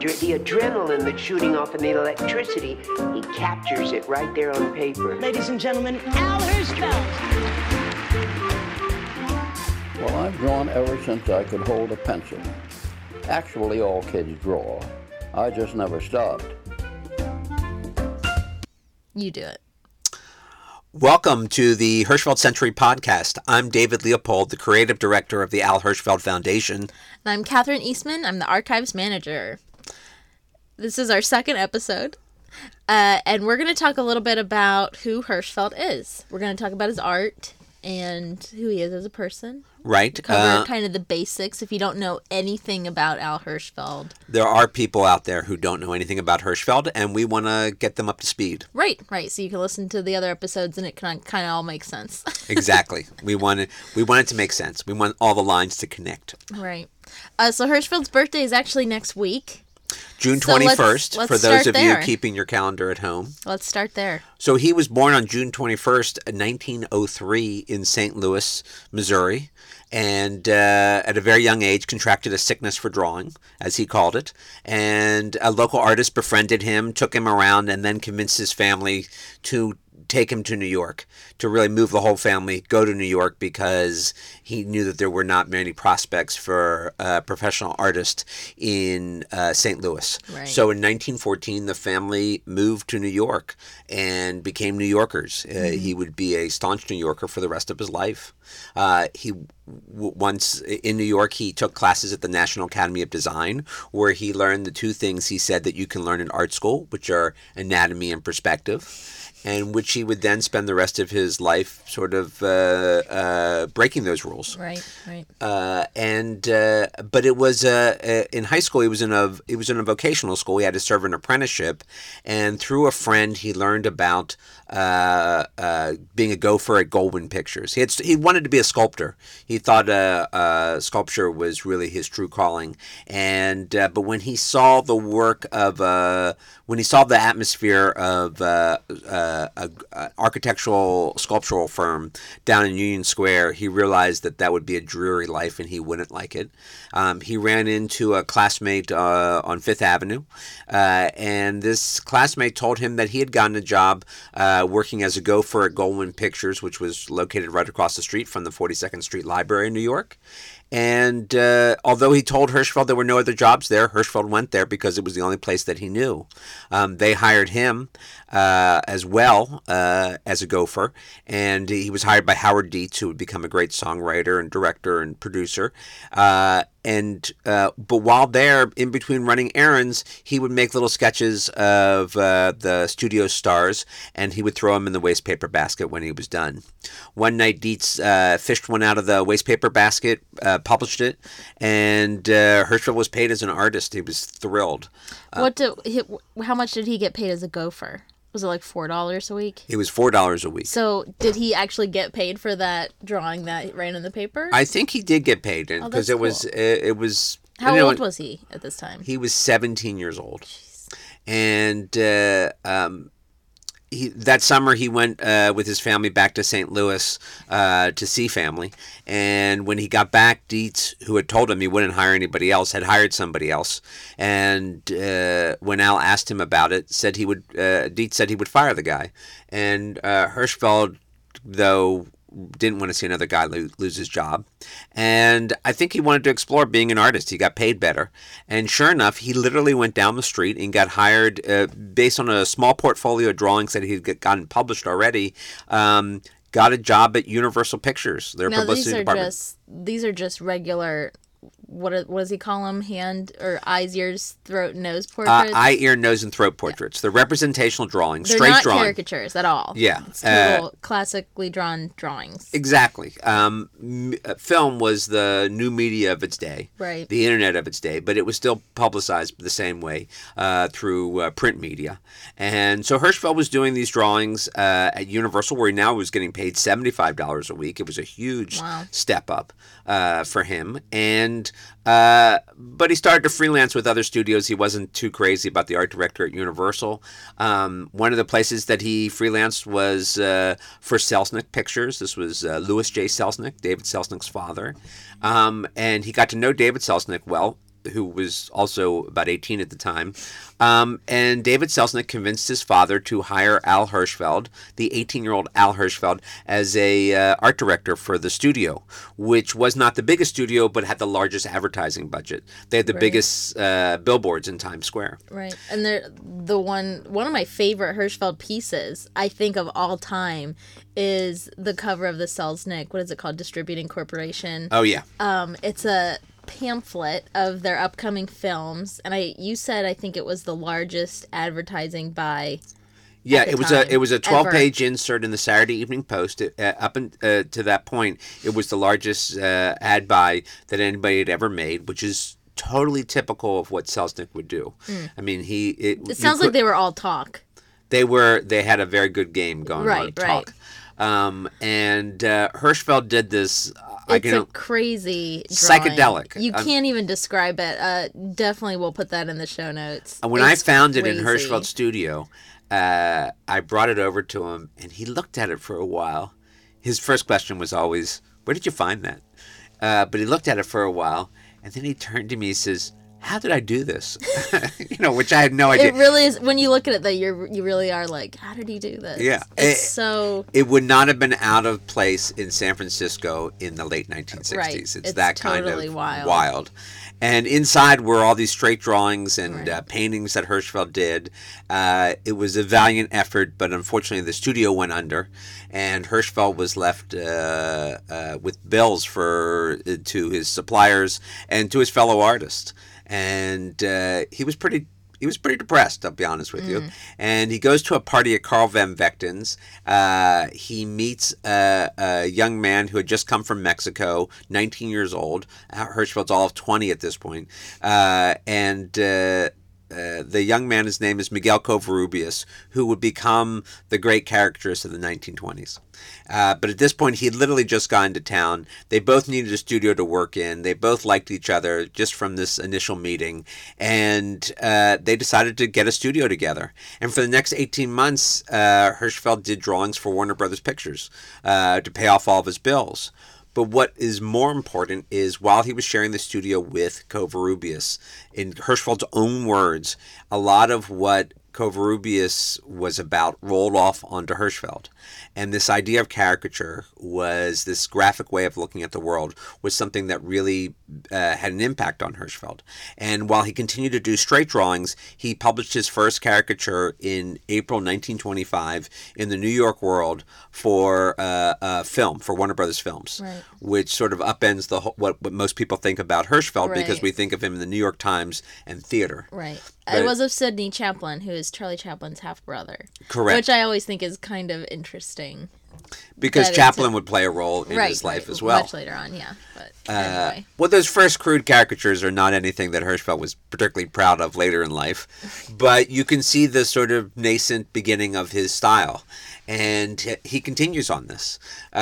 the adrenaline that's shooting off in the electricity, he captures it right there on paper. Ladies and gentlemen, Al Hirschfeld. Well, I've drawn ever since I could hold a pencil. Actually, all kids draw. I just never stopped. You do it. Welcome to the Hirschfeld Century Podcast. I'm David Leopold, the creative director of the Al Hirschfeld Foundation. And I'm Catherine Eastman. I'm the archives manager. This is our second episode, and we're going to talk a little bit about who Hirschfeld is. We're going to talk about his art and who he is as a person. Right. Cover kind of the basics if you don't know anything about Al Hirschfeld. There are people out there who don't know anything about Hirschfeld, and we want to get them up to speed. Right. So you can listen to the other episodes, and it kind of all makes sense. Exactly. We want it to make sense. We want all the lines to connect. Right. So Hirschfeld's birthday is actually next week. June 21st, let's for those of you keeping your calendar at home. Let's start there. So he was born on June 21st, 1903 in St. Louis, Missouri, and at a very young age contracted a sickness for drawing, as he called it. And a local artist befriended him, took him around, and then convinced his family to take him to New York, to really move the whole family, go to New York, because he knew that there were not many prospects for a professional artist in St. Louis. Right. So in 1914, the family moved to New York and became New Yorkers. He would be a staunch New Yorker for the rest of his life. Once in New York, he took classes at the National Academy of Design, where he learned the two things he said that you can learn in art school, which are anatomy and perspective, and which he would then spend the rest of his life sort of breaking those rules. Right. But it was in high school. He was in a vocational school. He had to serve an apprenticeship, and through a friend, he learned about being a gopher at Goldwyn Pictures. He wanted to be a sculptor. He thought sculpture was really his true calling. And but when he saw the work of when he saw the atmosphere of an architectural sculptural firm down in Union Square, he realized that would be a dreary life and he wouldn't like it. He ran into a classmate on Fifth Avenue, and this classmate told him that he had gotten a job working as a gopher at Goldwyn Pictures, which was located right across the street from the 42nd Street Library in New York. And although he told Hirschfeld there were no other jobs there, Hirschfeld went there because it was the only place that he knew. They hired him as well as a gopher, and he was hired by Howard Dietz, who would become a great songwriter and director and producer. But while there, in between running errands, he would make little sketches of the studio stars, and he would throw them in the wastepaper basket when he was done. One night, Dietz fished one out of the wastepaper basket, published it, and Hirschfeld was paid as an artist. He was thrilled. How much did he get paid as a gopher? Was it like $4 a week? It was $4 a week. So did he actually get paid for that drawing that ran in the paper? I think he did get paid because it was. How old was he at this time? He was 17 years old. Jeez. And that summer he went with his family back to St. Louis to see family. And when he got back, Dietz, who had told him he wouldn't hire anybody else, had hired somebody else. And when Al asked him about it, Dietz said he would fire the guy. And Hirschfeld, though, didn't want to see another guy lose his job. And I think he wanted to explore being an artist. He got paid better. And sure enough, he literally went down the street and got hired based on a small portfolio of drawings that he'd gotten published already. Got a job at Universal Pictures, their publicity department. These are just regular, what does he call them? Hand or eyes, ears, throat, nose portraits? Eye, ear, nose, and throat portraits. They're representational drawings, They're straight not drawing. Caricatures at all. Yeah. It's total classically drawn drawings. Exactly. Film was the new media of its day. Right. The internet of its day, but it was still publicized the same way through print media. And so Hirschfeld was doing these drawings at Universal, where he now was getting paid $75 a week. It was a huge step up for him. And but he started to freelance with other studios. He wasn't too crazy about the art director at Universal. One of the places that he freelanced was for Selznick Pictures. This was Louis J. Selznick, David Selznick's father. And he got to know David Selznick well. who was also about 18 at the time. And David Selznick convinced his father to hire Al Hirschfeld, the 18-year-old Al Hirschfeld, as a art director for the studio, which was not the biggest studio, but had the largest advertising budget. They had the biggest billboards in Times Square. Right. And one of my favorite Hirschfeld pieces, I think, of all time is the cover of the Selznick, what is it called? Distributing Corporation. Oh, yeah. It's a pamphlet of their upcoming films, and you said I think it was the largest advertising buy. Yeah, it was a 12-page ever. insert in the Saturday Evening Post. To that point, it was the largest ad buy that anybody had ever made, which is totally typical of what Selznick would do. I mean, it sounds like they were all talk. They had a very good game going on of talk. And Hirschfeld did this. It's a crazy drawing. Psychedelic. You can't even describe it. Definitely we'll put that in the show notes. When I found it in Hirschfeld's studio, I brought it over to him, and he looked at it for a while. His first question was always, "Where did you find that?" But he looked at it for a while, and then he turned to me and says, "How did I do this?" Which I had no idea. It really is. When you look at it, though, you really are like, how did he do this? Yeah. It would not have been out of place in San Francisco in the late 1960s. Right. It's that totally kind of wild. And inside were all these straight drawings and paintings that Hirschfeld did. It was a valiant effort, but unfortunately the studio went under, and Hirschfeld was left with bills to his suppliers and to his fellow artists. And he was pretty depressed, I'll be honest with you. And he goes to a party at Carl Van Vechten's. He meets a young man who had just come from Mexico, 19 years old. Hirschfeld's all of 20 at this point. The young man, his name is Miguel Covarrubias, who would become the great caricaturist of the 1920s. But at this point, he had literally just gotten to town. They both needed a studio to work in. They both liked each other just from this initial meeting. And they decided to get a studio together. And for the next 18 months, Hirschfeld did drawings for Warner Brothers Pictures to pay off all of his bills. But what is more important is while he was sharing the studio with Covarrubias, in Hirschfeld's own words, a lot of what Covarrubias was about rolled off onto Hirschfeld. And this idea of caricature was this graphic way of looking at the world was something that really had an impact on Hirschfeld. And while he continued to do straight drawings, he published his first caricature in April 1925 in the New York World for film, for Warner Brothers Films, which sort of upends what most people think about Hirschfeld because we think of him in the New York Times and theater. Right. But it was of Sidney Chaplin, who is Charlie Chaplin's half-brother. Correct. Which I always think is kind of interesting. Because Chaplin would play a role in his life as well. Much later on, yeah. But anyway. Well, those first crude caricatures are not anything that Hirschfeld was particularly proud of later in life. But you can see the sort of nascent beginning of his style. And he continues on this.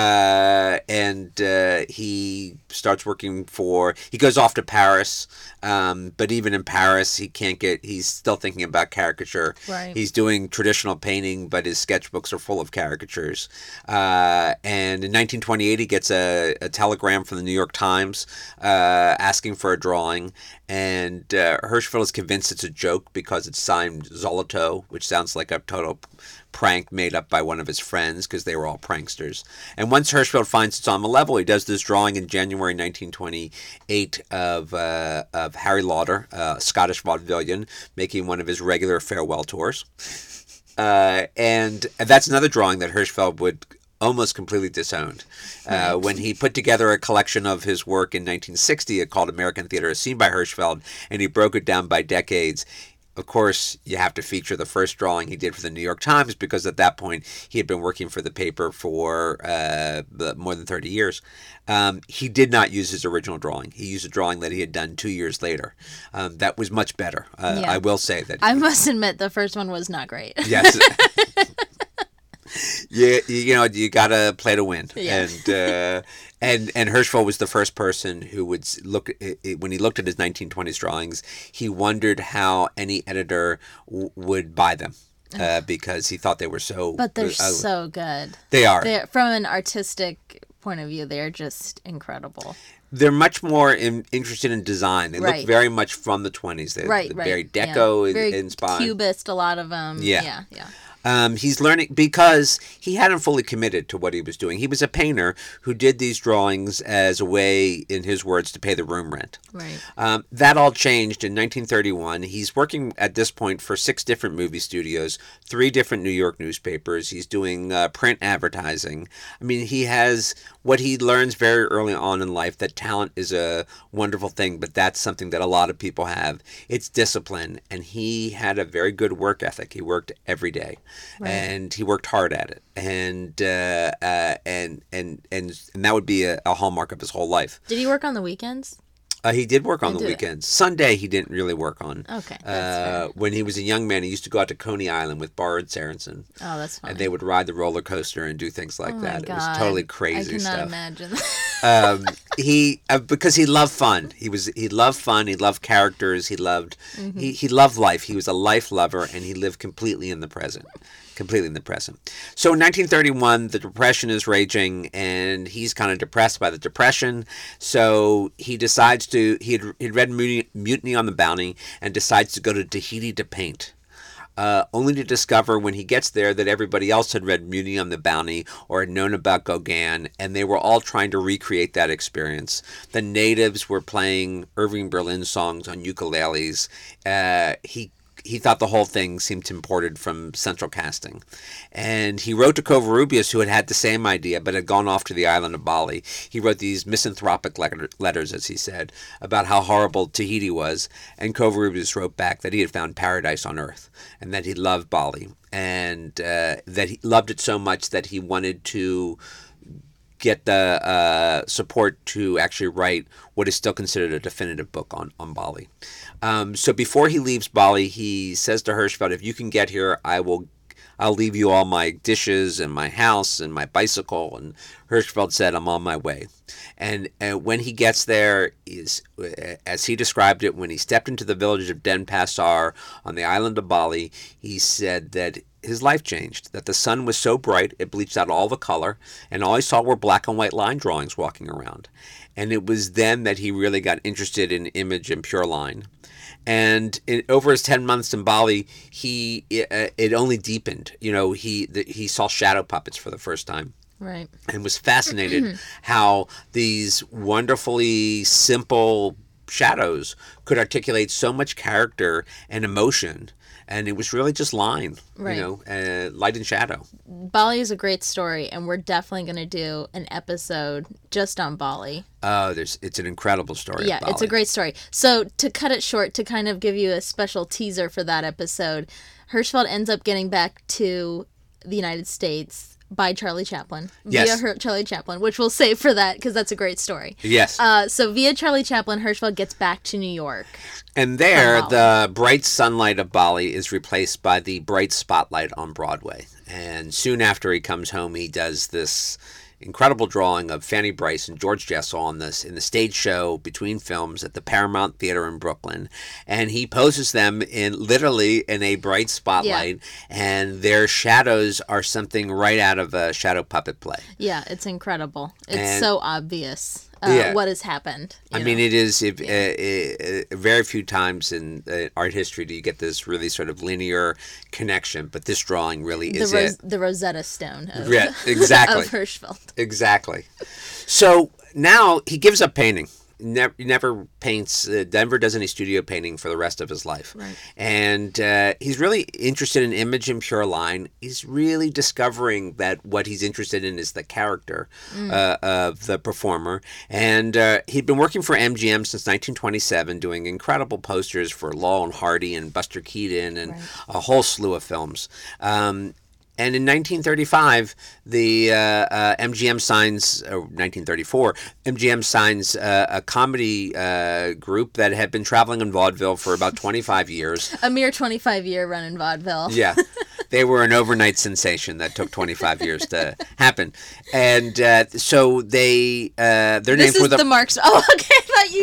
He starts working he goes off to Paris. But even in Paris, he's still thinking about caricature. Right. He's doing traditional painting, but his sketchbooks are full of caricatures. And in 1928, he gets a telegram from the New York Times asking for a drawing. And Hirschfeld is convinced it's a joke because it's signed Zoloto, which sounds like a total prank made up by one of his friends because they were all pranksters. And once Hirschfeld finds it's on the level, he does this drawing in January 1928 of Harry Lauder, a Scottish vaudevillian, making one of his regular farewell tours. And that's another drawing that Hirschfeld would almost completely disowned. When he put together a collection of his work in 1960 called American Theater as Seen by Hirschfeld, and he broke it down by decades. Of course, you have to feature the first drawing he did for the New York Times because at that point he had been working for the paper for more than 30 years. He did not use his original drawing. He used a drawing that he had done 2 years later. That was much better. I will say that. I must admit the first one was not great. Yes. You gotta play to win. Yeah. And Hirschfeld was the first person who would when he looked at his 1920s drawings, he wondered how any editor would buy them. Because he thought they were so... But they're so good. They are. From an artistic point of view, they're just incredible. They're much more interested in design. They Right. look very much from the 20s. They're Right. very Yeah. deco Very inspired. Cubist, a lot of them. Yeah. Yeah. He's learning because he hadn't fully committed to what he was doing. He was a painter who did these drawings as a way, in his words, to pay the room rent. Right. That all changed in 1931. He's working at this point for 6 different movie studios, 3 different New York newspapers. He's doing print advertising. I mean, he has what he learns very early on in life, that talent is a wonderful thing, but that's something that a lot of people have. It's discipline, and he had a very good work ethic. He worked every day. Right. And he worked hard at it, and that would be a hallmark of his whole life. Did he work on the weekends? He did work on the did. weekends. Sunday he didn't really work on. Okay, that's fair. When he was a young man, he used to go out to Coney Island with Bard Sorensen, Oh, that's funny. and they would ride the roller coaster and do things like Oh my that. It was God. totally crazy I cannot stuff. imagine. Because he loved fun. He loved fun. He loved characters. He loved he loved life. He was a life lover, and he lived completely in the present. So in 1931, the Depression is raging, and he's kind of depressed by the Depression. So he decides he'd read Mutiny on the Bounty and decides to go to Tahiti to paint. Only to discover when he gets there that everybody else had read Mutiny on the Bounty or had known about Gauguin, and they were all trying to recreate that experience. The natives were playing Irving Berlin songs on ukuleles. He thought the whole thing seemed imported from Central Casting. And he wrote to Covarrubias, who had the same idea, but had gone off to the island of Bali. He wrote these misanthropic letters, as he said, about how horrible Tahiti was. And Covarrubias wrote back that he had found paradise on earth, and that he loved Bali, and that he loved it so much that he wanted to get the support to actually write what is still considered a definitive book on Bali. So before he leaves Bali, he says to Hirschfeld, "If you can get here, I'll leave you all my dishes and my house and my bicycle." And Hirschfeld said, "I'm on my way." And when he gets there, as he described it, when he stepped into the village of Denpasar on the island of Bali, he said that his life changed, that the sun was so bright it bleached out all the color, and all he saw were black and white line drawings walking around. And it was then that he really got interested in image and pure line. And over his 10 months in Bali, it only deepened. He saw shadow puppets for the first time. Right. And was fascinated how these wonderfully simple shadows could articulate so much character and emotion. And it was really just line, Right. Light and shadow. Bali is a great story, and we're definitely going to do an episode just on Bali. Oh, it's an incredible story. Yeah, of Bali. it's a great story. So to cut it short, to kind of give you a special teaser for that episode, Hirschfeld ends up getting back to the United States by Charlie Chaplin. Yes. Via Charlie Chaplin, which we'll save for that because that's a great story. Yes. So via Charlie Chaplin, Hirschfeld gets back to New York. And there, Bali. the bright sunlight of Bali is replaced by the bright spotlight on Broadway. And soon after he comes home, he does this incredible drawing of Fanny Brice and George Jessel in the stage show between films at the Paramount Theater in Brooklyn. And he poses them literally in a bright spotlight, and their shadows are something right out of a shadow puppet play. Yeah, it's incredible. It's And- so obvious Yeah. what has happened. I mean, it is very few times in art history do you get this really sort of linear connection, but this drawing really is it. The Rosetta Stone of, Yeah, exactly. of Hirschfeld. Exactly. So now he gives up painting. Never paints. Denver does any studio painting for the rest of his life. Right. And he's really interested in image and pure line. He's really discovering that what he's interested in is the character of the performer. And he'd been working for MGM since 1927, doing incredible posters for Laurel and Hardy and Buster Keaton and a whole slew of films. And in 1935, the MGM signs, or 1934, MGM signs a comedy group that had been traveling in vaudeville for about 25 years. A mere 25-year run in vaudeville. Yeah. They were an overnight sensation that took 25 years to happen, and so their This names is were the Marx. Oh, okay.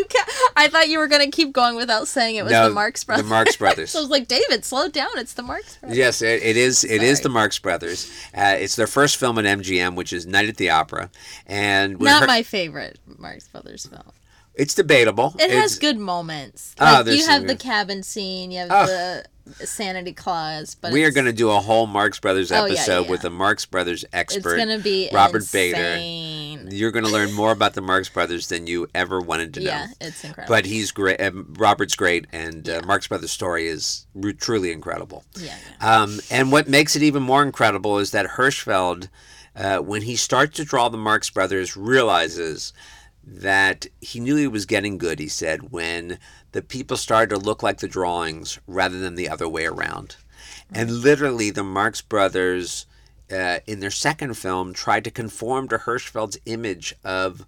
I thought you were gonna keep going without saying it was the Marx Brothers. The Marx Brothers. So I was like, David, slow down. It's the Marx Brothers. Yes, it is. It is the Marx Brothers. It's their first film at MGM, which is Night at the Opera, and Not my favorite Marx Brothers film. It's debatable. It has good moments. Oh, Like, you have the cabin scene, you have the sanity clause, but we are going to do a whole Marx Brothers Oh, yeah, episode yeah. with a Marx Brothers expert. it's gonna be Robert insane. Bader. You're going to learn more about the Marx Brothers than you ever wanted to know. Yeah, it's incredible. But he's great. Robert's great, and Marx Brothers' story is truly incredible. Yeah. And what makes it even more incredible is that Hirschfeld, when he starts to draw the Marx Brothers, realizes that he knew he was getting good, he said, when the people started to look like the drawings rather than the other way around. And literally, the Marx Brothers, in their second film, tried to conform to Hirschfeld's image of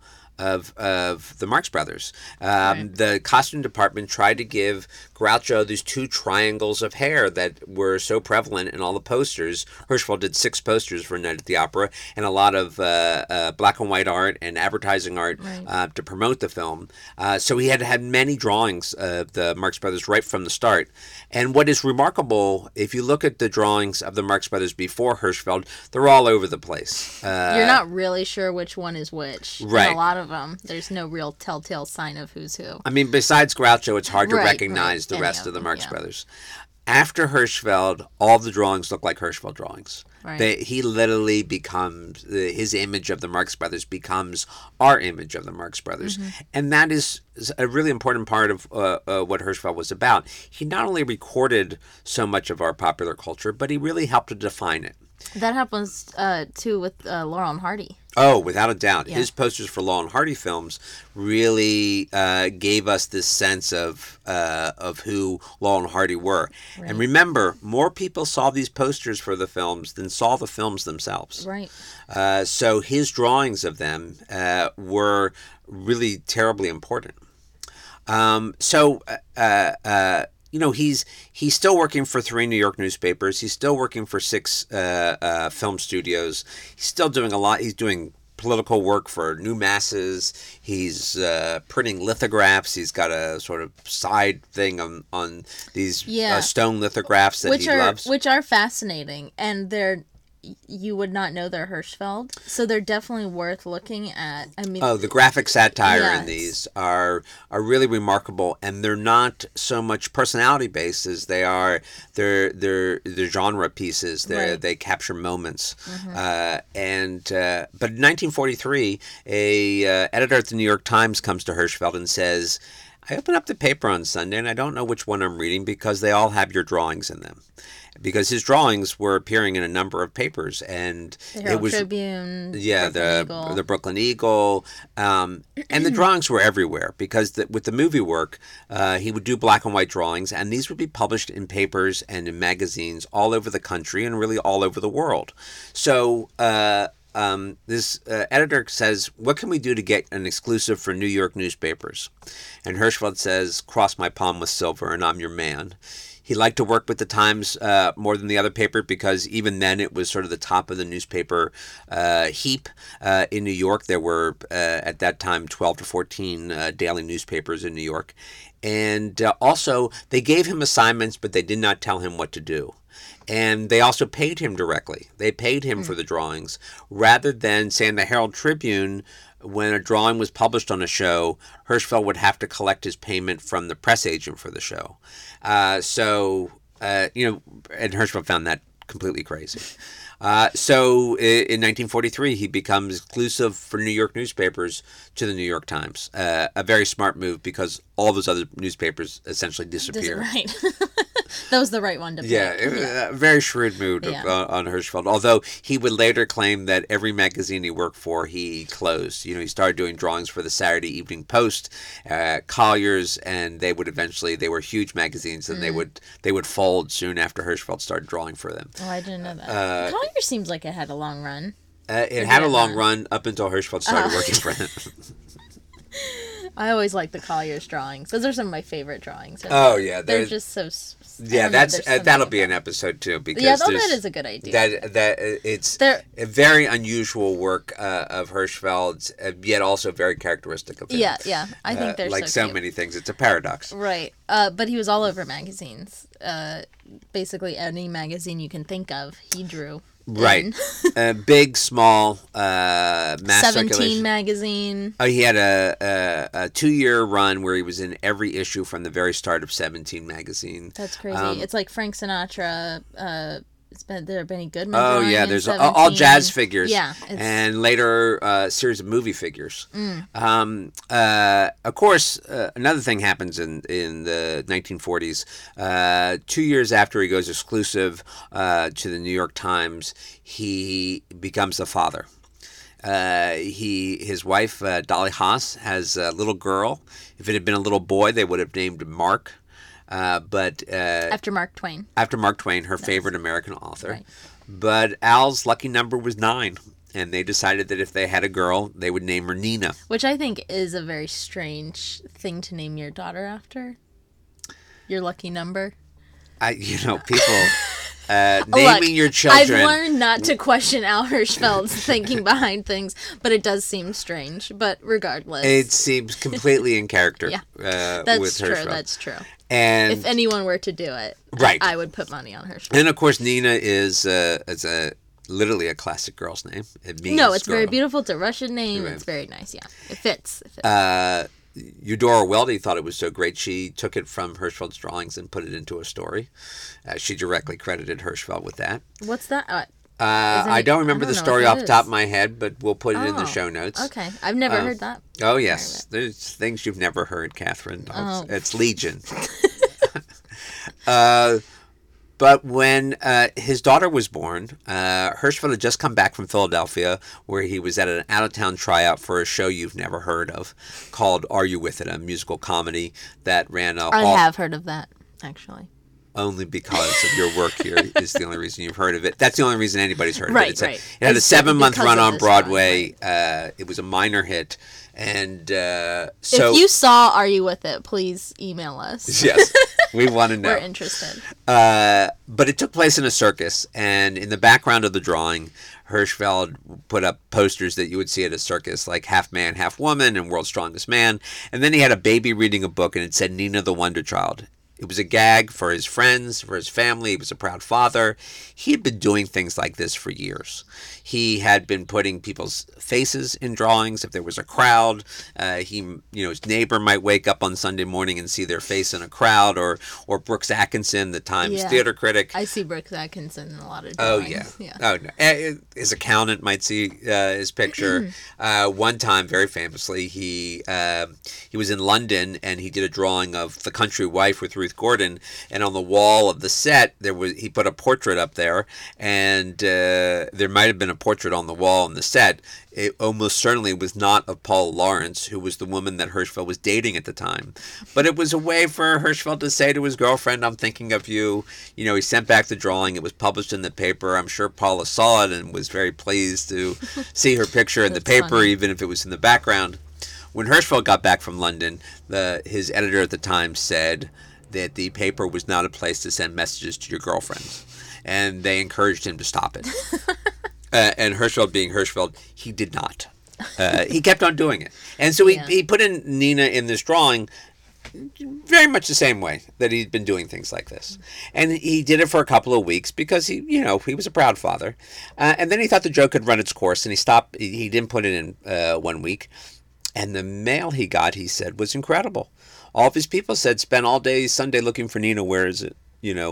the Marx Brothers. The costume department tried to give Groucho these two triangles of hair that were so prevalent in all the posters. Hirschfeld did 6 posters for Night at the Opera and a lot of black and white art and advertising art to promote the film. So he had many drawings of the Marx Brothers right from the start. And what is remarkable, if you look at the drawings of the Marx Brothers before Hirschfeld, they're all over the place. You're not really sure which one is which. Right. In a lot of them, there's no real telltale sign of who's who. I mean, besides Groucho, it's hard to Right, recognize the any rest of of the them, Marx yeah. Brothers. After Hirschfeld, all the drawings look like Hirschfeld drawings. Right. He literally becomes, his image of the Marx Brothers becomes our image of the Marx Brothers. Mm-hmm. And that is a really important part of what Hirschfeld was about. He not only recorded so much of our popular culture, but he really helped to define it. That happens too with Laurel and Hardy. Oh, without a doubt. Yeah. His posters for Laurel and Hardy films really gave us this sense of who Laurel and Hardy were. Right. And remember, more people saw these posters for the films than saw the films themselves. Right. So his drawings of them were really terribly important. You know, he's still working for 3 New York newspapers. He's still working for 6 film studios. He's still doing a lot. He's doing political work for New Masses. He's printing lithographs. He's got a sort of side thing on these stone lithographs that he loves. Which are fascinating, and you would not know they're Hirschfeld, so they're definitely worth looking at. I mean, the graphic satire in Yes. these are really remarkable, and they're not so much personality based as they're genre pieces. They capture moments. But in 1943, a editor at the New York Times comes to Hirschfeld and says, "I open up the paper on Sunday and I don't know which one I'm reading because they all have your drawings in them." Because his drawings were appearing in a number of papers, and the Herald it was Tribune, the Brooklyn Eagle, and the drawings were everywhere. Because with the movie work, he would do black and white drawings, and these would be published in papers and in magazines all over the country and really all over the world. So this editor says, "What can we do to get an exclusive for New York newspapers?" And Hirschfeld says, "Cross my palm with silver, and I'm your man." He liked to work with the Times more than the other paper because even then it was sort of the top of the newspaper heap. In New York, there were at that time 12 to 14 daily newspapers in New York. And also, they gave him assignments, but they did not tell him what to do. And they also paid him directly. They paid him for the drawings rather than, say, in the Herald Tribune, when a drawing was published on a show, Hirschfeld would have to collect his payment from the press agent for the show. And Hirschfeld found that completely crazy. So in 1943, he becomes exclusive for New York newspapers to the New York Times. A very smart move because all those other newspapers essentially disappear. Right. That was the right one to pick. Yeah, it was a very shrewd move on Hirschfeld. Although he would later claim that every magazine he worked for, he closed. You know, he started doing drawings for the Saturday Evening Post, Collier's, and they were huge magazines, and they would fold soon after Hirschfeld started drawing for them. Oh, I didn't know that. Collier seems like it had a long run. It had a long run up until Hirschfeld started working for them. I always like the Collier's drawings. Those are some of my favorite drawings. Oh yeah, they're just so. Yeah, that'll be an episode too, because that is a good idea. That it's a very unusual work of Hirschfeld's, yet also very characteristic of him. Yeah. I think they're like so cute. Many things. It's a paradox, right? But he was all over magazines. Basically, any magazine you can think of, he drew. Right. Big, small, mass 17 circulation. magazine. Oh, he had a 2-year run where he was in every issue from the very start of 17 magazine. That's crazy. It's like Frank Sinatra. There have Benny Goodman. Oh yeah, there's all jazz figures. Yeah, and later a series of movie figures. Of course, another thing happens in the 1940s. 2 years after he goes exclusive to the New York Times, he becomes a father. His wife Dolly Haas has a little girl. If it had been a little boy, they would have named him Mark. But after Mark Twain. After Mark Twain, her favorite American author. Right. But Al's lucky number was 9, and they decided that if they had a girl, they would name her Nina. Which I think is a very strange thing to name your daughter after. Your lucky number. People naming your children. I've learned not to question Al Hirschfeld's thinking behind things, but it does seem strange. But regardless, it seems completely in character. That's with true. Hirschfeld. That's true. And if anyone were to do it, right, I would put money on Hirschfeld. And of course, Nina is literally a classic girl's name. It means it's girl. very beautiful. It's a Russian name. Right. It's very nice. Yeah, it fits. Eudora Weldy thought it was so great, she took it from Hirschfeld's drawings and put it into a story. She directly credited Hirschfeld with that. What's that? I don't remember the story off the top of my head, but we'll put it in the show notes. Okay. I've never heard that. Oh, yes. There's things you've never heard, Catherine. It's legion. But when his daughter was born, Hirschfeld had just come back from Philadelphia, where he was at an out-of-town tryout for a show you've never heard of called Are You With It?, a musical comedy that ran I have heard of that, actually. Only because of your work here is the only reason you've heard of it. That's the only reason anybody's heard of it. Right. It had a 7-month run on Broadway. It was a minor hit. And so... If you saw Are You With It, please email us. Yes, we want to know. We're interested. But it took place in a circus. And in the background of the drawing, Hirschfeld put up posters that you would see at a circus, like Half Man, Half Woman and World's Strongest Man. And then he had a baby reading a book, and it said Nina the Wonder Child. It was a gag for his friends, for his family. He was a proud father. He had been doing things like this for years. He had been putting people's faces in drawings. If there was a crowd, his neighbor might wake up on Sunday morning and see their face in a crowd, or Brooks Atkinson, the Times theater critic. I see Brooks Atkinson in a lot of drawings. Oh, yeah. Oh, no. His accountant might see his picture. One time, very famously, he was in London, and he did a drawing of The Country Wife with Ruth Gordon, and on the wall of the set he put a portrait up there, and there might have been a portrait on the wall on the set. It almost certainly was not of Paula Laurence, who was the woman that Hirschfeld was dating at the time. But it was a way for Hirschfeld to say to his girlfriend, I'm thinking of you. He sent back the drawing. It was published in the paper. I'm sure Paula saw it and was very pleased to see her picture in the paper, funny. Even if it was in the background. When Hirschfeld got back from London, his editor at the time said that the paper was not a place to send messages to your girlfriends. And they encouraged him to stop it. And Hirschfeld, being Hirschfeld, he did not. He kept on doing it. And so he put in Nina in this drawing very much the same way that he'd been doing things like this. And he did it for a couple of weeks because he was a proud father. And then he thought the joke had run its course, and he stopped. He didn't put it in 1 week. And the mail he got, he said, was incredible. All of his people said, spent all day Sunday looking for Nina. Where is it?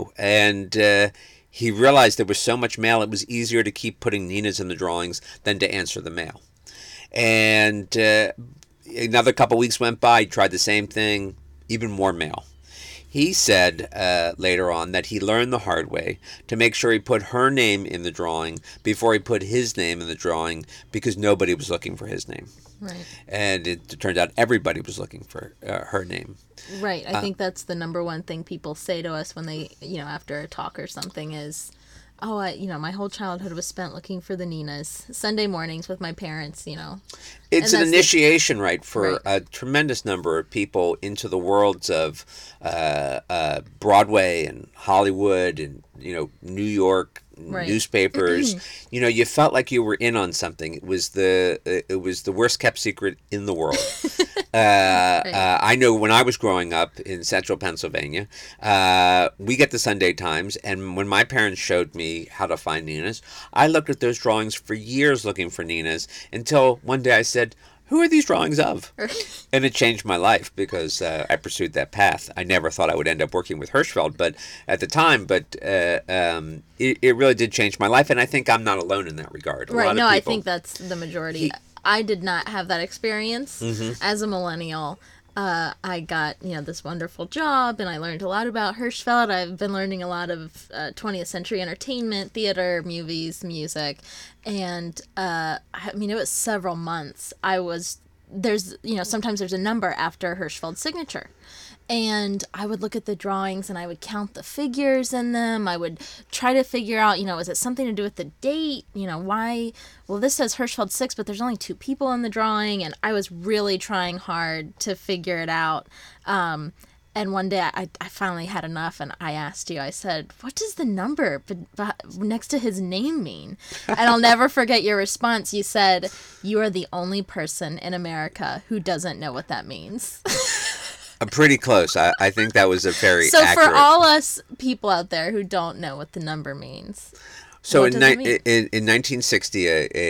And he realized there was so much mail, it was easier to keep putting Nina's in the drawings than to answer the mail. And another couple weeks went by, he tried the same thing, even more mail. He said later on that he learned the hard way to make sure he put her name in the drawing before he put his name in the drawing, because nobody was looking for his name. Right. And it turned out everybody was looking for her name. Right. I think that's the number one thing people say to us when they, after a talk or something is, my whole childhood was spent looking for the Ninas. Sunday mornings with my parents, It's And an that's initiation, right, for Right. a tremendous number of people into the worlds of Broadway and Hollywood and New York Right. newspapers. You felt like you were in on something. It was the worst kept secret in the world. I know when I was growing up in central Pennsylvania, we get the Sunday Times, and when my parents showed me how to find Ninas, I looked at those drawings for years looking for Ninas until one day I said, "Who are these drawings of?" And it changed my life because I pursued that path. I never thought I would end up working with Hirschfeld, but at the time, it really did change my life, and I think I'm not alone in that regard. A lot Right. of No, I people- think that's the majority. I did not have that experience as a millennial. I got, this wonderful job, and I learned a lot about Hirschfeld. I've been learning a lot of 20th century entertainment, theater, movies, music. And, it was several months. Sometimes there's a number after Hirschfeld's signature. And I would look at the drawings and I would count the figures in them. I would try to figure out, is it something to do with the date? Why? Well, this says Hirschfeld 6, but there's only 2 people in the drawing. And I was really trying hard to figure it out. And one day I finally had enough and I asked you, I said, what does the number next to his name mean? And I'll never forget your response. You said, you are the only person in America who doesn't know what that means. I'm pretty close. I think that was a very So accurate. for all us people out there who don't know what the number means, So what in, does it mean? in 1960,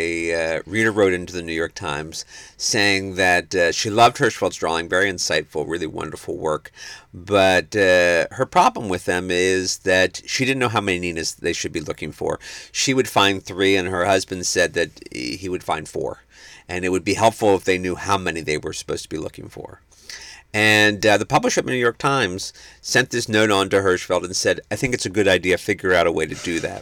a reader wrote into the New York Times saying that she loved Hirschfeld's drawing, very insightful, really wonderful work. But her problem with them is that she didn't know how many Ninas they should be looking for. She would find 3, and her husband said that he would find 4. And it would be helpful if they knew how many they were supposed to be looking for. And the publisher of the New York Times sent this note on to Hirschfeld and said, I think it's a good idea, figure out a way to do that.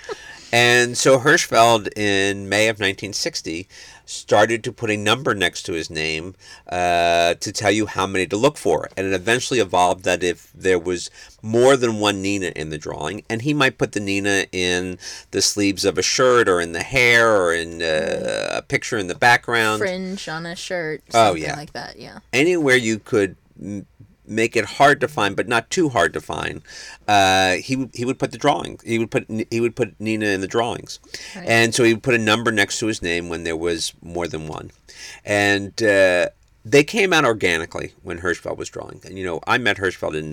And so Hirschfeld, in May of 1960, started to put a number next to his name to tell you how many to look for. And it eventually evolved that if there was more than one Nina in the drawing, and he might put the Nina in the sleeves of a shirt or in the hair or in a picture in the background. fringe on a shirt, Oh, something yeah. like that, yeah. Anywhere you could make it hard to find, but not too hard to find. He would put the drawing. He would put Nina in the drawings, Right. and so he would put a number next to his name when there was more than one, and they came out organically when Hirschfeld was drawing. And I met Hirschfeld in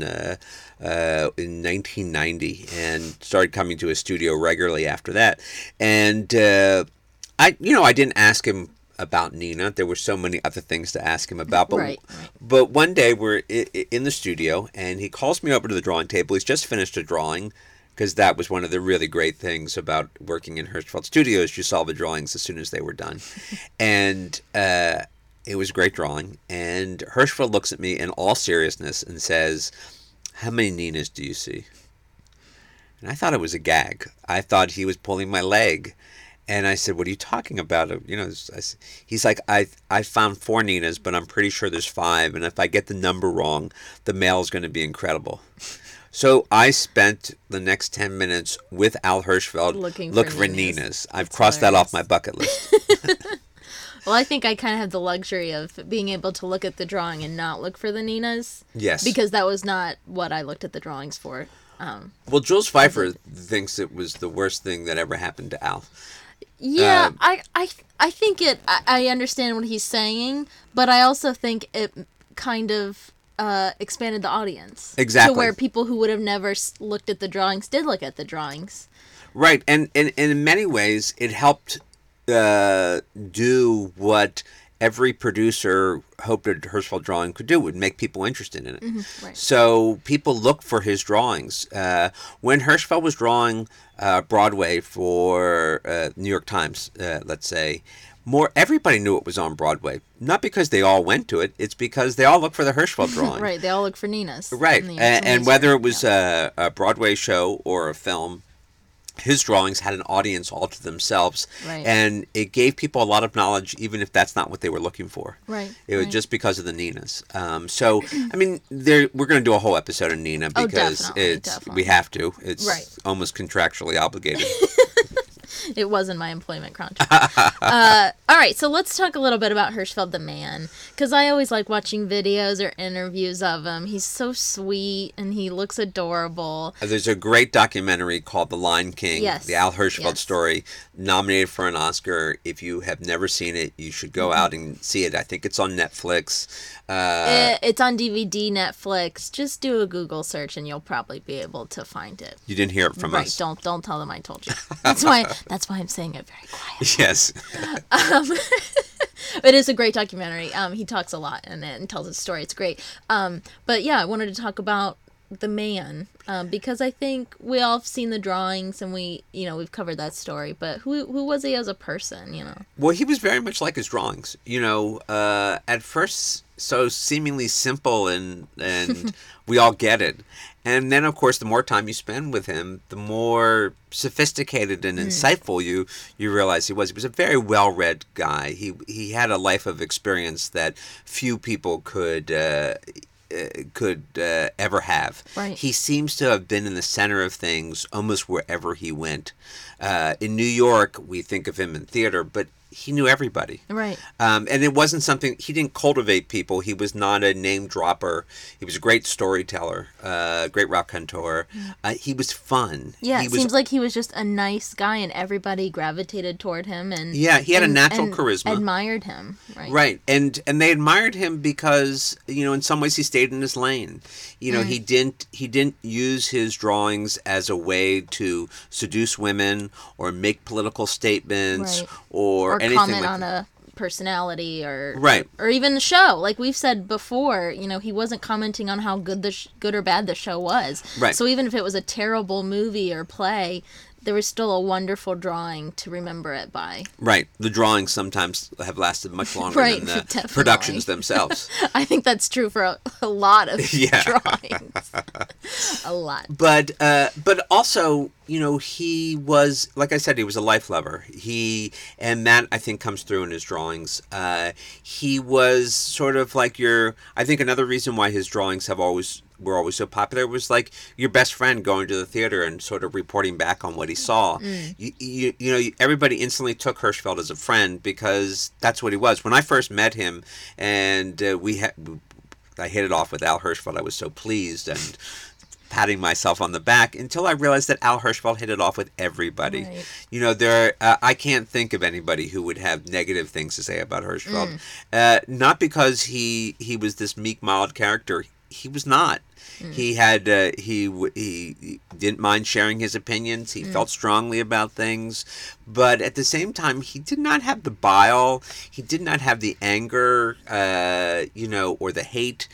1990 and started coming to his studio regularly after that, and I didn't ask him about Nina. There were so many other things to ask him about. But, Right. but one day we're in the studio and he calls me over to the drawing table. He's just finished a drawing because that was one of the really great things about working in Hirschfeld Studios. You saw the drawings as soon as they were done. And it was a great drawing. And Hirschfeld looks at me in all seriousness and says, how many Ninas do you see? And I thought it was a gag. I thought he was pulling my leg. And I said, what are you talking about? He's like, I found 4 Ninas, but I'm pretty sure there's 5. And if I get the number wrong, the mail is going to be incredible. So I spent the next 10 minutes with Al Hirschfeld Looking looking for for Ninas. Ninas. I've That's crossed that off hilarious. my bucket list. Well, I think I kind of have the luxury of being able to look at the drawing and not look for the Ninas. Yes. Because that was not what I looked at the drawings for. Well, Jules Pfeiffer thinks it was the worst thing that ever happened to Al. Yeah, I think I understand what he's saying, but I also think it kind of expanded the audience. Exactly. To where people who would have never looked at the drawings did look at the drawings. Right, and in many ways, it helped do what every producer hoped a Hirschfeld drawing could do, would make people interested in it. Right. So people look for his drawings. When Hirschfeld was drawing Broadway for New York Times, let's say, everybody knew it was on Broadway. Not because they all went to it, it's because they all looked for the Hirschfeld drawing. Right, they all look for Ninas. Right, in the and information. whether it was Yeah. a Broadway show or a film, his drawings had an audience all to themselves, Right. and it gave people a lot of knowledge, even if that's not what they were looking for. Right, It was right. just because of the Ninas. So, I mean, we're going to do a whole episode of Nina Oh, because definitely, definitely. we have to. It's Right. almost contractually obligated. It was in my employment contract. All right, so let's talk a little bit about Hirschfeld the man, because I always like watching videos or interviews of him. He's so sweet and he looks adorable. There's a great documentary called The Lion King, Yes, the Al Hirschfeld yes. story, nominated for an Oscar. If you have never seen it, you should go out and see it. I think it's on Netflix. It's on DVD, Netflix. Just do a Google search and you'll probably be able to find it. You didn't hear it from Right? us. Don't tell them I told you. That's why I'm saying it very quiet. Yes. It is a great documentary. He talks a lot in it and tells his story. It's great. But yeah, I wanted to talk about the man because I think we all have seen the drawings and we've covered that story. But who was he as a person? Well, he was very much like his drawings. At first so seemingly simple and we all get it. And then, of course, the more time you spend with him, the more sophisticated and insightful you realize he was. He was a very well-read guy. He had a life of experience that few people could ever have. Right. He seems to have been in the center of things almost wherever he went. In New York, we think of him in theater, but he knew everybody. Right. And it wasn't something, he didn't cultivate people. He was not a name dropper. He was a great storyteller, great raconteur. He was fun. Yeah, he it was, seems like he was just a nice guy and everybody gravitated toward him and Yeah, he had a natural and charisma. admired him. Right. Right, and they admired him because in some ways he stayed in his lane. He didn't use his drawings as a way to seduce women or make political statements Right. or anything comment like on that. a personality or Right. or even the show. Like we've said before, he wasn't commenting on how good good or bad the show was. Right. So even if it was a terrible movie or play, there was still a wonderful drawing to remember it by. Right, the drawings sometimes have lasted much longer Right, than the definitely. productions themselves. I think that's true for a lot of Yeah. drawings. A lot. But also, he was, like I said, he was a life lover. And that I think comes through in his drawings. He was sort of like I think another reason why his drawings were always so popular was like your best friend going to the theater and sort of reporting back on what he saw. Everybody instantly took Hirschfeld as a friend because that's what he was. When I first met him and I hit it off with Al Hirschfeld, I was so pleased and patting myself on the back until I realized that Al Hirschfeld hit it off with everybody. Right. I can't think of anybody who would have negative things to say about Hirschfeld. Not because he was this meek, mild character. He was not. He had he didn't mind sharing his opinions. He felt strongly about things, but at the same time, he did not have the bile. He did not have the anger, or the hate.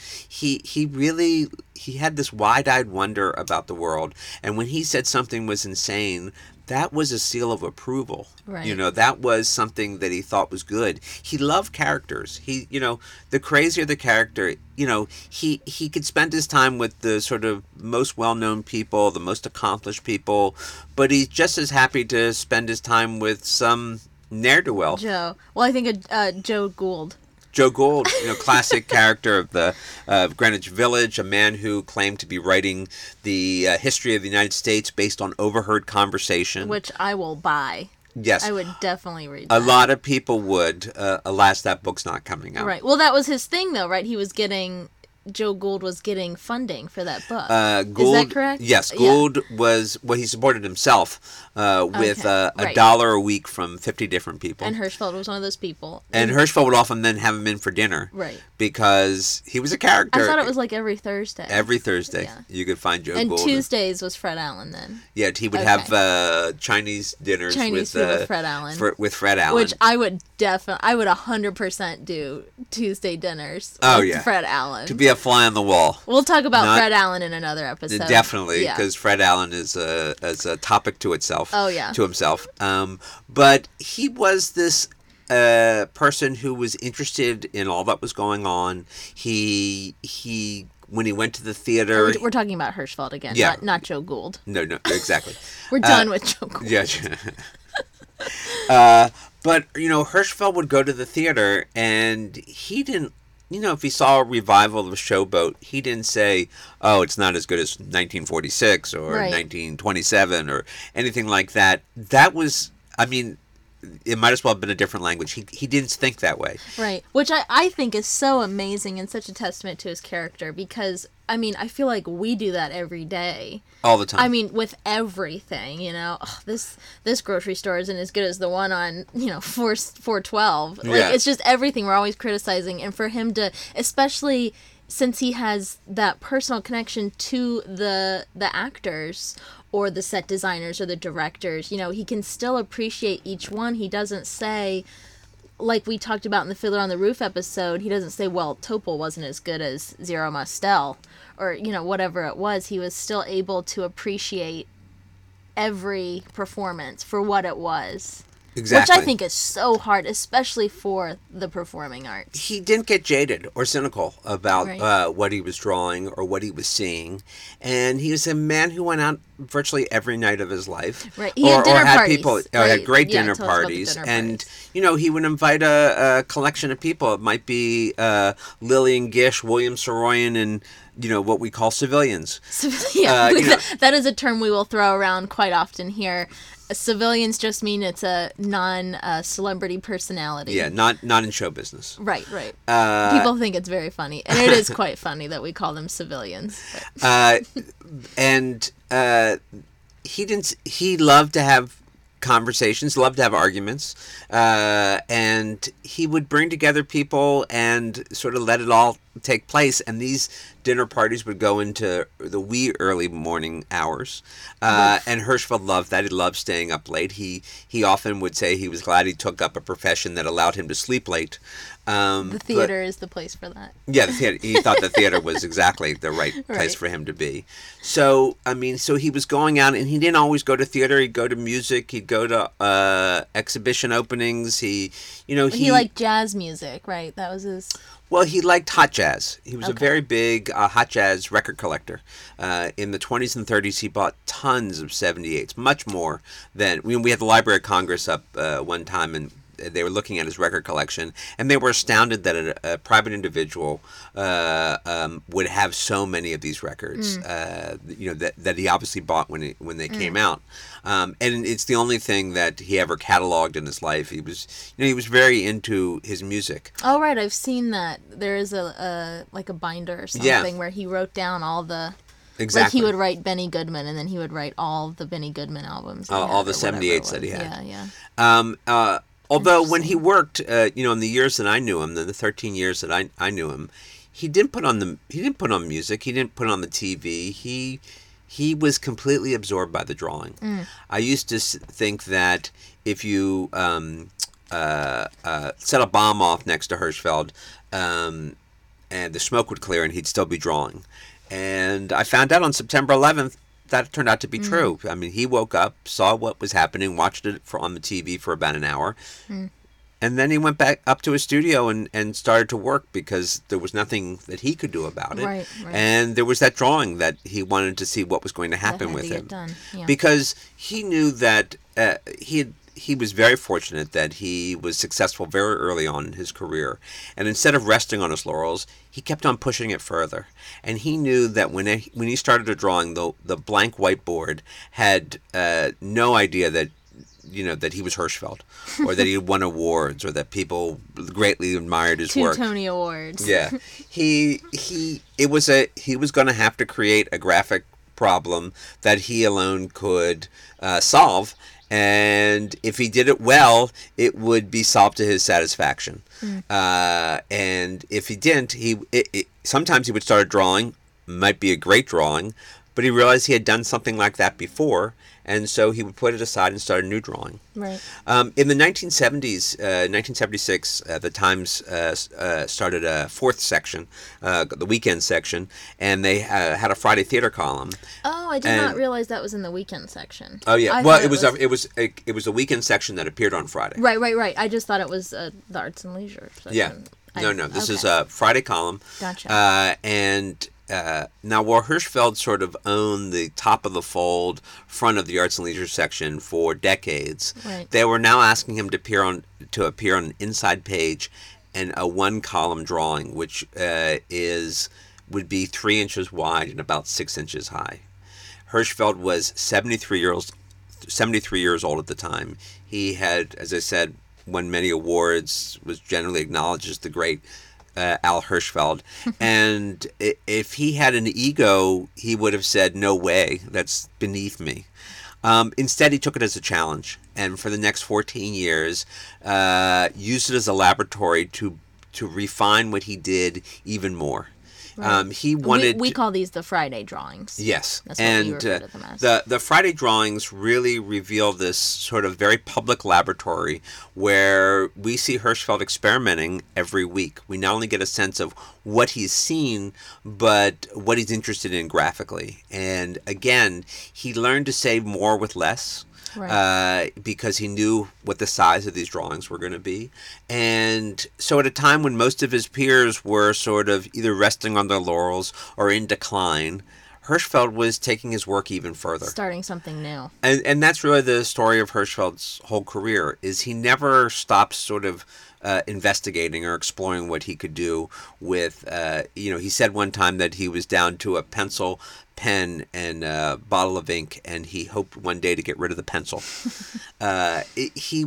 He had this wide-eyed wonder about the world, and when he said something was insane, that was a seal of approval. Right. That was something that he thought was good. He loved characters. The crazier the character, he could spend his time with the sort of most well-known people, the most accomplished people, but he's just as happy to spend his time with some ne'er-do-well. Joe. Well, I think Joe Gould. Joe Gould, classic character of the Greenwich Village, a man who claimed to be writing the history of the United States based on overheard conversation. Which I will buy. Yes. I would definitely read A that. lot of people would. Alas, that book's not coming out. Right. Well, that was his thing, though, right? Joe Gould was getting funding for that book. Gould, Is that correct? Yes. Yeah. Gould he supported himself with Okay, a right. $1 a week from 50 different people. And Hirschfeld was one of those people. And Hirschfeld would often then have him in for dinner. Right. Because he was a character. I thought it was like every Thursday. Every Thursday. Yeah. you could find Joe And Gould. Tuesdays was Fred Allen then. Yeah, he would Okay. have Chinese dinners Chinese food with Fred Allen. with Fred Allen. Which I would 100% do Tuesday dinners Oh, with yeah. Fred Allen. to be a fly on the wall. We'll talk about Not- Fred Allen in another episode. Definitely, Yeah. because Fred Allen is a topic to itself. Oh, yeah. To himself. But he was this person who was interested in all that was going on. He when he went to the theater. We're talking about Hirschfeld again, Yeah. not Joe Gould. No, exactly. We're done with Joe Gould. Yeah. But, Hirschfeld would go to the theater, and he didn't, if he saw a revival of Showboat, he didn't say, oh, it's not as good as 1946 or Right. 1927 or anything like that. That was, it might as well have been a different language. He didn't think that way. Right. Which I think is so amazing and such a testament to his character because, I feel like we do that every day. All the time. With everything, this grocery store isn't as good as the one on, 412. Yeah. It's just everything we're always criticizing. And for him to, especially since he has that personal connection to the actors or the set designers or the directors, he can still appreciate each one. He doesn't say, like we talked about in the Fiddler on the Roof episode, he doesn't say, well, Topol wasn't as good as Zero Mostel or, whatever it was. He was still able to appreciate every performance for what it was. Exactly. Which I think is so hard, especially for the performing arts. He didn't get jaded or cynical about Right. what he was drawing or what he was seeing, and he was a man who went out virtually every night of his life. Right. He had dinner parties, people. right? Had great Yeah, dinner tell us about the parties, dinner and parties. he would invite a collection of people. It might be Lillian Gish, William Saroyan, and what we call civilians. Yeah, that is a term we will throw around quite often here. Civilians just mean it's a non-celebrity personality. Yeah, not in show business. Right. People think it's very funny, and it is quite funny that we call them civilians. And he loved to have conversations, loved to have arguments, and he would bring together people and sort of let it all take place. And these dinner parties would go into the wee early morning hours, and Hirschfeld loved that. He loved staying up late. He often would say he was glad he took up a profession that allowed him to sleep late. The theater is the place for that. Yeah, the theater. He thought the theater was exactly the right place Right. for him to be. So, so he was going out, and he didn't always go to theater. He'd go to music. He'd go to exhibition openings. He liked jazz music, right? That was his. Well, he liked hot jazz. He was a Okay. very big hot jazz record collector. In the 20s and 30s, he bought tons of 78s, much more than... we had the Library of Congress up one time, and they were looking at his record collection, and they were astounded that a private individual would have so many of these records. That he obviously bought when they came out, and it's the only thing that he ever cataloged in his life. He was very into his music. Oh, right. I've seen that. There is a binder or something where he wrote down all the. Exactly. Like he would write Benny Goodman, and then he would write all the Benny Goodman albums. All the 78s that he had. Yeah. Although when he worked, in the years that I knew him, the 13 years that I knew him, he didn't put on music. He didn't put on the TV. He was completely absorbed by the drawing. I used to think that if you set a bomb off next to Hirschfeld, and the smoke would clear, and he'd still be drawing. And I found out on September 11th that turned out to be true. He woke up, saw what was happening, watched it on the TV for about an hour, and then he went back up to his studio and started to work because there was nothing that he could do about it. Right. And there was that drawing that he wanted to see what was going to happen had with to get him. done, yeah. Because he knew that he was very fortunate that he was successful very early on in his career. And instead of resting on his laurels, he kept on pushing it further. And he knew that when he started a drawing, the blank whiteboard had no idea that that he was Hirschfeld, or that he had won awards, or that people greatly admired his Two work. Tony Awards. Yeah, he was going to have to create a graphic problem that he alone could solve, and if he did it well, it would be solved to his satisfaction. And if he didn't, sometimes he would start a drawing, might be a great drawing, but he realized he had done something like that before, and so he would put it aside and start a new drawing. Right. In the 1970s, 1976, the Times started a fourth section, the weekend section, and they had a Friday theater column. Oh, I did not realize that was in the weekend section. Oh yeah, I well thought it was a weekend section that appeared on Friday. Right. I just thought it was the arts and leisure section. Yeah, no, this is a Friday column. Gotcha. And now, while Hirschfeld sort of owned the top of the fold front of the Arts and Leisure section for decades, Right. they were now asking him to appear on an inside page and a one-column drawing, which would be 3 inches wide and about 6 inches high. Hirschfeld was 73 years old at the time. He had, as I said, won many awards, was generally acknowledged as the great Al Hirschfeld. And if he had an ego, he would have said, "No way, that's beneath me." Instead, he took it as a challenge, and for the next 14 years, used it as a laboratory to refine what he did even more. Right. He wanted. We call these the Friday drawings. Yes, That's what and we refer to them as. the Friday drawings really reveal this sort of very public laboratory where we see Hirschfeld experimenting every week. We not only get a sense of what he's seen, but what he's interested in graphically. And again, he learned to say more with less. Right. Because he knew what the size of these drawings were going to be. And so at a time when most of his peers were sort of either resting on their laurels or in decline, Hirschfeld was taking his work even further. Starting something new. And that's really the story of Hirschfeld's whole career, is he never stopped sort of investigating or exploring what he could do with, he said one time that he was down to a pencil, pen, and a bottle of ink, and he hoped one day to get rid of the pencil. He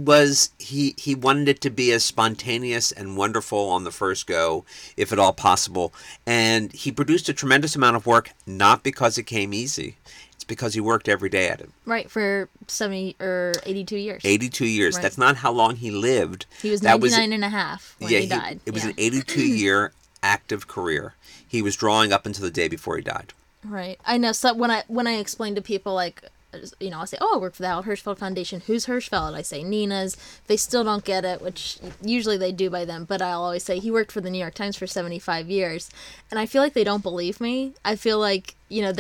wanted it to be as spontaneous and wonderful on the first go, if at all possible, and he produced a tremendous amount of work, not because it came easy. It's because he worked every day at it. Right, for 70 or 82 years. 82 years. Right. That's not how long he lived. He was 99 and a half when he died. It was an 82-year active career. He was drawing up until the day before he died. Right. I know. So when I explain to people, like, I'll say, "Oh, I work for the Al Hirschfeld Foundation. Who's Hirschfeld?" I say Nina's. They still don't get it, which usually they do by then. But I'll always say he worked for the New York Times for 75 years, and I feel like they don't believe me. I feel like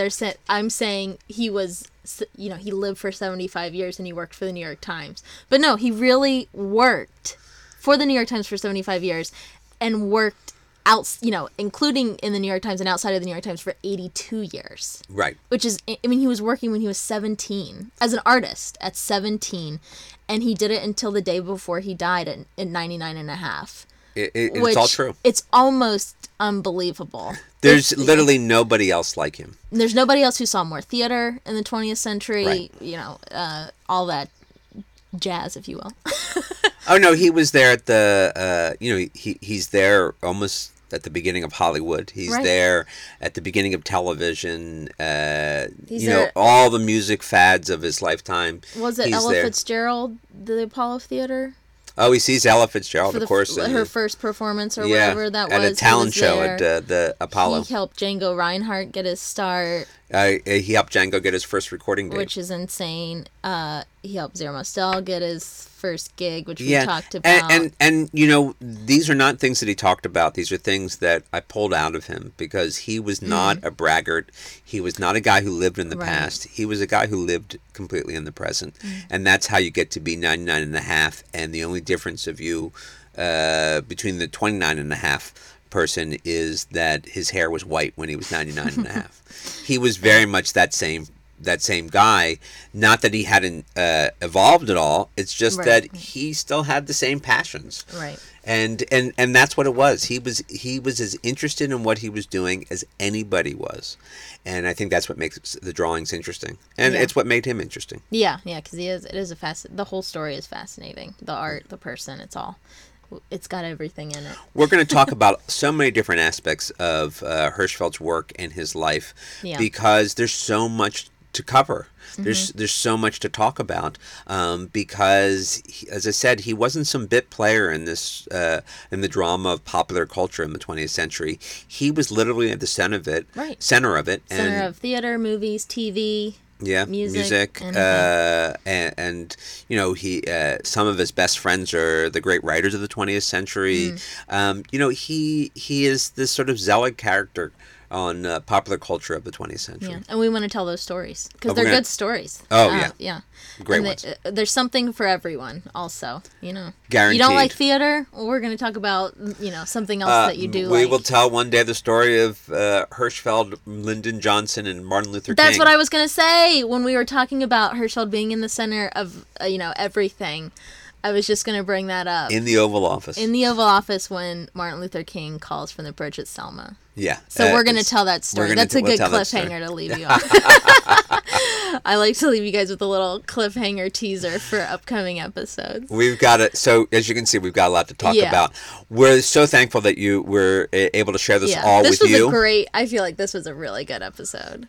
I'm saying he was, he lived for 75 years and he worked for the New York Times. But no, he really worked for the New York Times for 75 years, and worked out, including in the New York Times and outside of the New York Times for 82 years. Right. Which is, he was working when he was 17 as an artist at 17, and he did it until the day before he died at 99 and a half. It's all true. It's almost unbelievable. There's literally nobody else like him. There's nobody else who saw more theater in the 20th century, Right. All that jazz, if you will. Oh, no, he was there at the, he's there almost at the beginning of Hollywood. He's Right. there at the beginning of television. He's there. All the music fads of his lifetime. Was it He's Ella there. Fitzgerald, the Apollo Theater? Oh, he sees Ella Fitzgerald, For of course. her first performance or yeah, whatever that at was. a talent he was show there. at the Apollo. He helped Django Reinhardt get his start, He helped Django get his first recording date. which is insane. He helped Zero Mostel get his first gig, which we Yeah, talked about. and these are not things that he talked about. These are things that I pulled out of him, because he was not a braggart. He was not a guy who lived in the Right. past. He was a guy who lived completely in the present. And that's how you get to be 99 and a half. And the only difference of you between the 29 and a half person is that his hair was white when he was 99 and a half. He was very much that same guy. Not that he hadn't evolved at all. It's just Right. that he still had the same passions. Right. And that's what it was. He was as interested in what he was doing as anybody was. And I think that's what makes the drawings interesting. And Yeah. it's what made him interesting. Yeah, because it is the whole story is fascinating. The art, the person, it's got everything in it. We're going to talk about so many different aspects of Hirschfeld's work and his life, Yeah. because there's so much to cover. There's so much to talk about, because as I said, he wasn't some bit player in this in the drama of popular culture in the 20th century. He was literally at the center of it. Right. Center of it. Center of theater, movies, TV. Yeah, music, and he some of his best friends are the great writers of the 20th century. He is this sort of zealot character on popular culture of the 20th century. Yeah, and we want to tell those stories because Oh, they're we're gonna- good stories. Oh, yeah. Yeah. Great And ones. there's something for everyone. Also, You don't Guaranteed. like theater? Well, we're going to talk about something else that you do. We like. will tell one day the story of Hirschfeld, Lyndon Johnson, and Martin Luther King. That's what I was going to say when we were talking about Hirschfeld being in the center of everything. I was just going to bring that up. In the Oval Office. In the Oval Office when Martin Luther King calls from the bridge at Selma. Yeah. So we're going to tell that story. That's a good cliffhanger to leave you on. I like to leave you guys with a little cliffhanger teaser for upcoming episodes. We've got it. So as you can see, we've got a lot to talk Yeah. about. We're so thankful that you were able to share this Yeah, all this with you. I feel like this was a really good episode.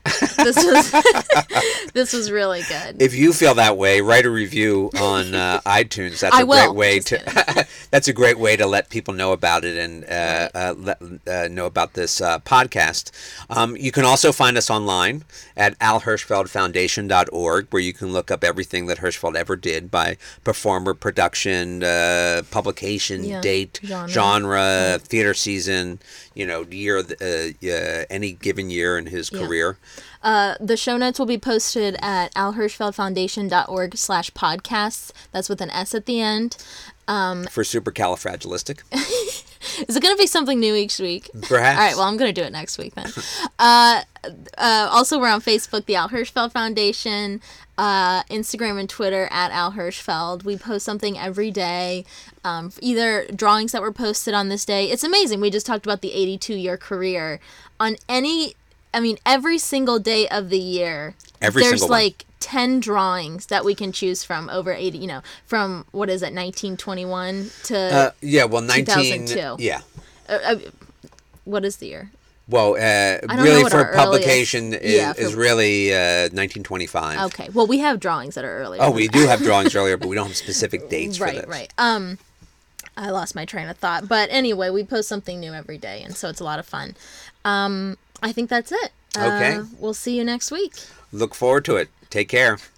This was really good. If you feel that way, write a review on iTunes. That's I a will. great way Just to. That's a great way to let people know about it and know about this podcast. You can also find us online at alhirschfeldfoundation.org, where you can look up everything that Hirschfeld ever did by performer, production, publication, Yeah, date, genre. genre, theater season. Year, any given year in his career. The show notes will be posted at alhirschfeldfoundation.org/podcasts. That's with an S at the end. For supercalifragilistic, Is it going to be something new each week? perhaps. All right, well, I'm going to do it next week then. Also, we're on Facebook, the Al Hirschfeld Foundation, Instagram and Twitter at Al Hirschfeld. We post something every day, either drawings that were posted on this day. It's amazing. We just talked about the 82-year career. Every single day of the year, Every there's single one. like 10 drawings that we can choose from over 80, from, 1921 to, 19. 2002. Yeah. what is the year? Well, know really what for our publication earliest- yeah, is for- really 1925. Okay, well, we have drawings that are earlier. Oh, than we that. do have drawings earlier, but we don't have specific dates for this. Right. I lost my train of thought. But anyway, we post something new every day, and so it's a lot of fun. I think that's it. Okay. We'll see you next week. Look forward to it. Take care.